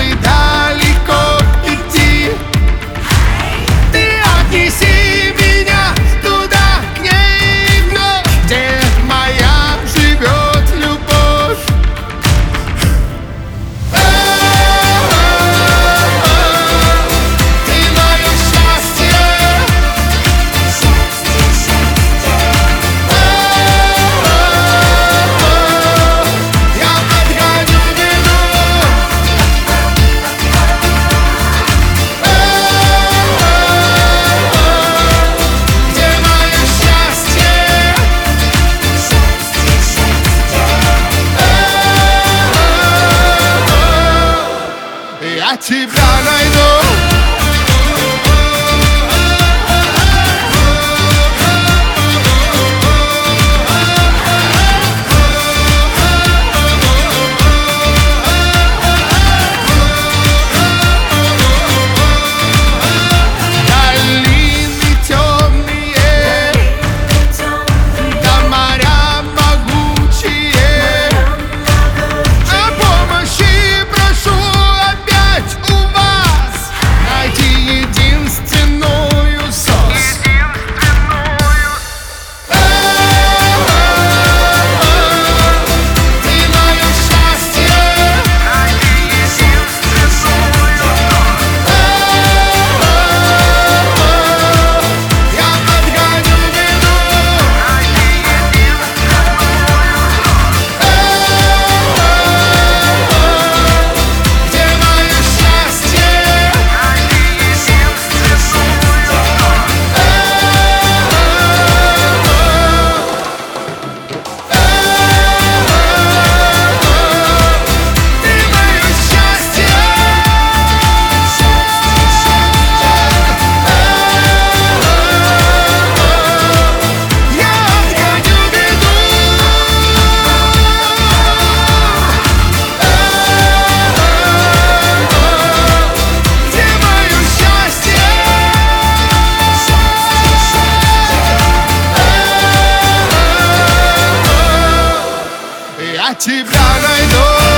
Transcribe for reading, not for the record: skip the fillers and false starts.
бы далеко идти, ты отнеси меня туда, к ней вновь, где моя живет любовь. Ты мое счастье. Я подгоню беду. Где мое счастье? Я тебя найду. Долины темные, да моря могучие, о помощи прошу опять у вас. Найди единственную сос. Ты мое счастье. Я подгоню беду. Где мое счастье? Ты мое счастье. Я отгоню беду. Где мое счастье? Я тебя найду.